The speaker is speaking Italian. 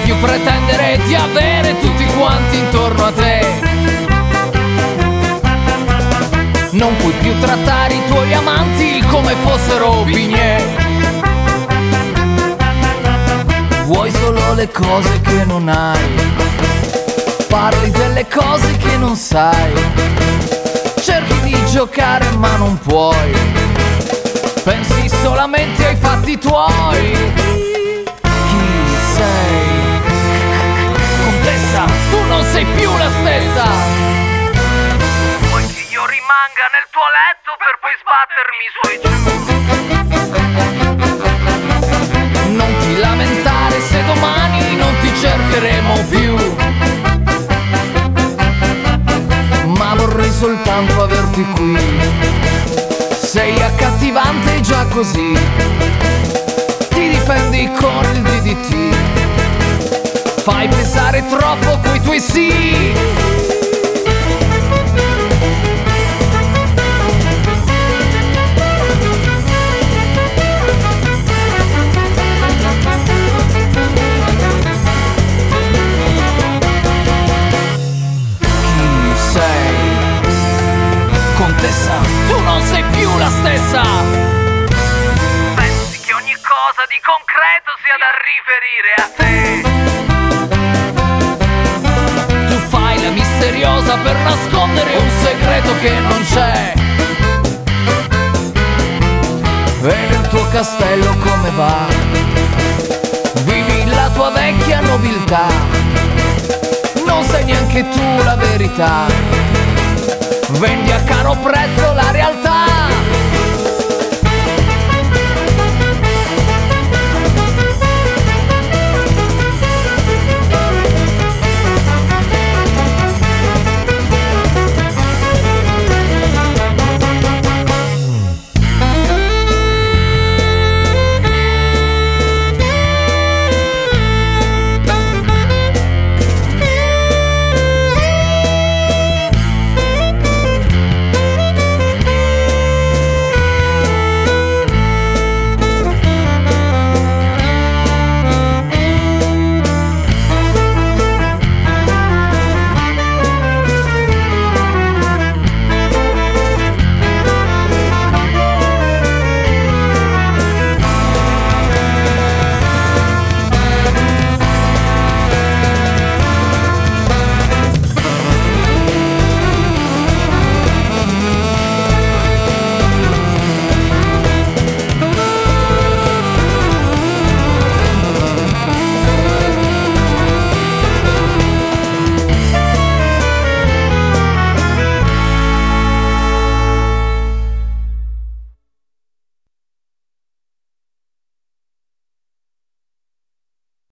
più pretendere di avere tutti quanti intorno a te. Non puoi più trattare i tuoi amanti come fossero bignè. Vuoi solo le cose che non hai, parli delle cose che non sai, cerchi di giocare ma non puoi, pensi solamente ai fatti tuoi. Chi sei? Contessa, tu non sei più la stessa. Vuoi che io rimanga nel tuo letto per poi sbattermi su e giù? Non ti lamentare se domani non ti cercheremo più, ma vorrei soltanto averti qui. Sei accattivante già così, ti difendi con il DDT, fai pensare troppo coi tuoi sì. Contessa, tu non sei più la stessa. Pensi che ogni cosa di concreto sia da riferire a te? Tu fai la misteriosa per nascondere un segreto che non c'è. E nel tuo castello come va? Vivi la tua vecchia nobiltà, non sai neanche tu la verità. Vendi a caro prezzo la realtà.